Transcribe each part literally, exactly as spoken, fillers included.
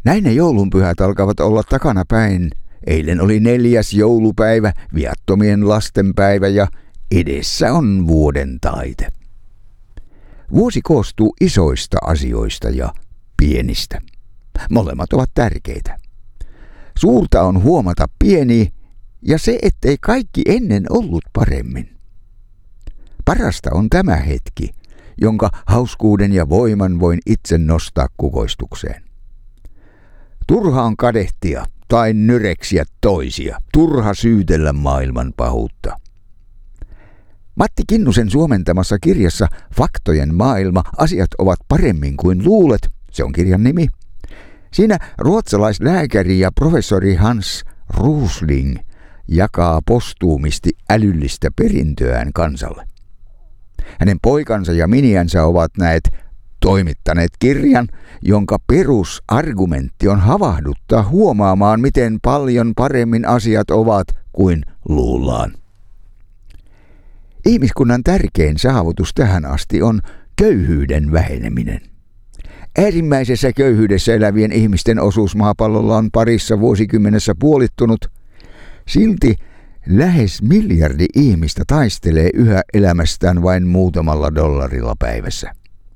Näin ne joulunpyhät alkavat olla takanapäin. Eilen oli neljäs joulupäivä, viattomien lasten päivä ja edessä on vuoden taite. Vuosi koostuu isoista asioista ja pienistä. Molemmat ovat tärkeitä. Suurta on huomata pieni ja se, ettei kaikki ennen ollut paremmin. Parasta on tämä hetki, jonka hauskuuden ja voiman voin itse nostaa kukoistukseen. Turha on kadehtia tai nyreksiä toisia, turha syytellä maailman pahuutta. Matti Kinnusen suomentamassa kirjassa Faktojen maailma, asiat ovat paremmin kuin luulet, se on kirjan nimi. Siinä ruotsalaislääkäri ja professori Hans Rosling jakaa postuumisti älyllistä perintöään kansalle. Hänen poikansa ja miniänsä ovat näet toimittaneet kirjan, jonka perusargumentti on havahduttaa huomaamaan, miten paljon paremmin asiat ovat kuin luullaan. Ihmiskunnan tärkein saavutus tähän asti on köyhyyden väheneminen. Äärimmäisessä köyhyydessä elävien ihmisten osuus maapallolla on parissa vuosikymmenessä puolittunut. Silti lähes miljardi ihmistä taistelee yhä elämästään vain muutamalla dollarilla päivässä.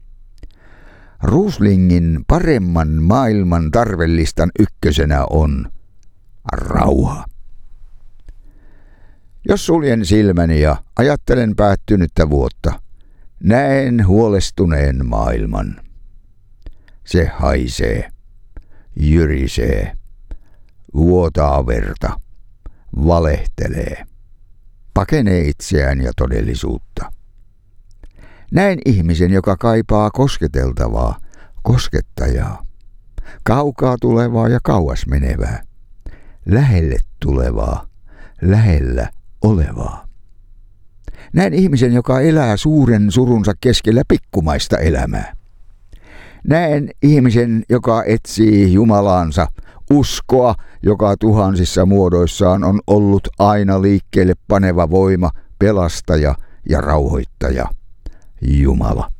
Roslingin paremman maailman tarvelistan ykkösenä on rauha. Jos suljen silmäni ja ajattelen päättynyttä vuotta, näen huolestuneen maailman. Se haisee, jyrisee, vuotaa verta, valehtelee, pakenee itseään ja todellisuutta. Näen ihmisen, joka kaipaa kosketeltavaa, koskettajaa, kaukaa tulevaa ja kauas menevää, lähelle tulevaa, lähellä olevaa. Näen ihmisen, joka elää suuren surunsa keskellä pikkumaista elämää. Näen ihmisen, joka etsii Jumalaansa, uskoa, joka tuhansissa muodoissaan on ollut aina liikkeelle paneva voima, pelastaja ja rauhoittaja, Jumala.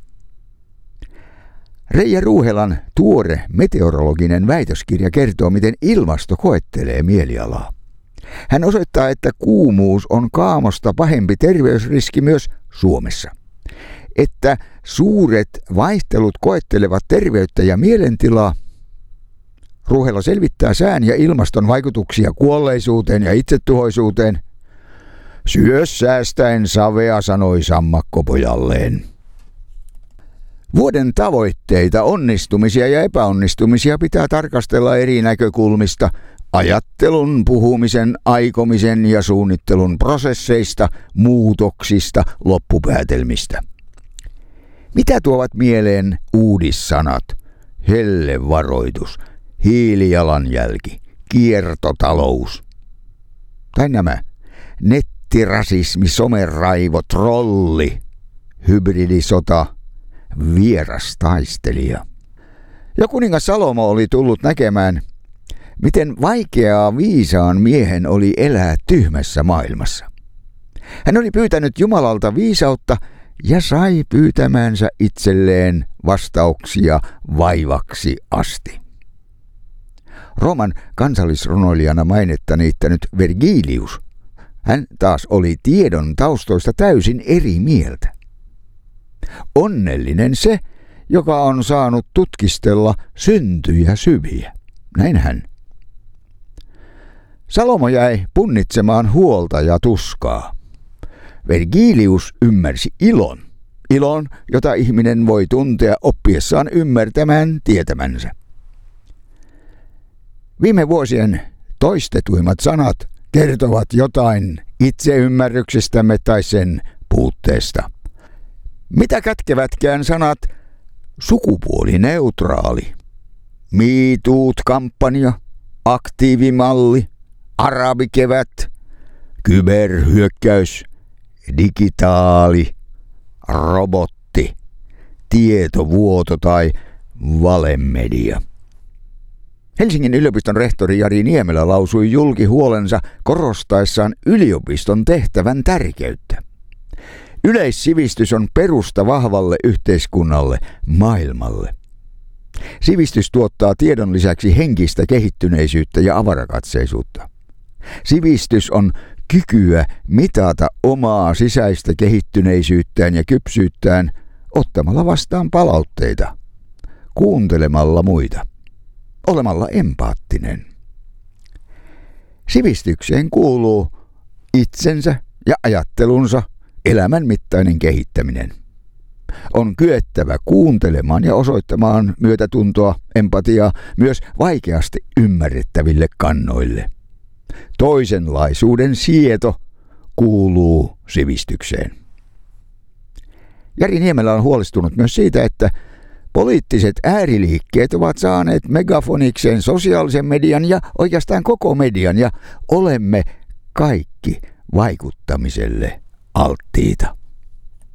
Reija Ruuhelan tuore meteorologinen väitöskirja kertoo, miten ilmasto koettelee mielialaa. Hän osoittaa, että kuumuus on kaamosta pahempi terveysriski myös Suomessa. Että suuret vaihtelut koettelevat terveyttä ja mielentilaa. Ruuhela selvittää sään ja ilmaston vaikutuksia kuolleisuuteen ja itsetuhoisuuteen. Syö säästäen savea, sanoi sammakko pojalleen. Vuoden tavoitteita, onnistumisia ja epäonnistumisia pitää tarkastella eri näkökulmista. Ajattelun, puhumisen, aikomisen ja suunnittelun prosesseista, muutoksista, loppupäätelmistä. Mitä tuovat mieleen uudissanat? Hellevaroitus, hiilijalanjälki, kiertotalous. Tai nämä nettirasismi, someraivo, trolli, hybridisota, vierastaistelija. Ja kuningas Salomo oli tullut näkemään, miten vaikeaa viisaan miehen oli elää tyhmässä maailmassa. Hän oli pyytänyt Jumalalta viisautta ja sai pyytämäänsä itselleen vastauksia vaivaksi asti. Rooman kansallisrunoilijana mainetta niittänyt Vergilius, hän taas oli tiedon taustoista täysin eri mieltä. Onnellinen se, joka on saanut tutkistella syntyjä syviä. Näin hän. Salomo jäi punnitsemaan huolta ja tuskaa. Vergilius ymmärsi ilon. Ilon, jota ihminen voi tuntea oppiessaan ymmärtämään tietämänsä. Viime vuosien toistetuimmat sanat kertovat jotain itseymmärryksestämme tai sen puutteesta. Mitä kätkevätkään sanat sukupuolineutraali, Me Too-kampanja, aktiivimalli, arabikevät, kyberhyökkäys, digitaali, robotti, tietovuoto tai valemedia. Helsingin yliopiston rehtori Jari Niemelä lausui julki huolensa korostaessaan yliopiston tehtävän tärkeyttä. Yleissivistys on perusta vahvalle yhteiskunnalle, maailmalle. Sivistys tuottaa tiedon lisäksi henkistä kehittyneisyyttä ja avarakatseisuutta. Sivistys on kykyä mitata omaa sisäistä kehittyneisyyttään ja kypsyyttään ottamalla vastaan palautteita, kuuntelemalla muita, olemalla empaattinen. Sivistykseen kuuluu itsensä ja ajattelunsa elämän mittainen kehittäminen. On kyettävä kuuntelemaan ja osoittamaan myötätuntoa, empatiaa myös vaikeasti ymmärrettäville kannoille. Toisenlaisuuden sieto kuuluu sivistykseen. Jari Niemelä on huolestunut myös siitä, että poliittiset ääriliikkeet ovat saaneet megafonikseen sosiaalisen median ja oikeastaan koko median ja olemme kaikki vaikuttamiselle alttiita.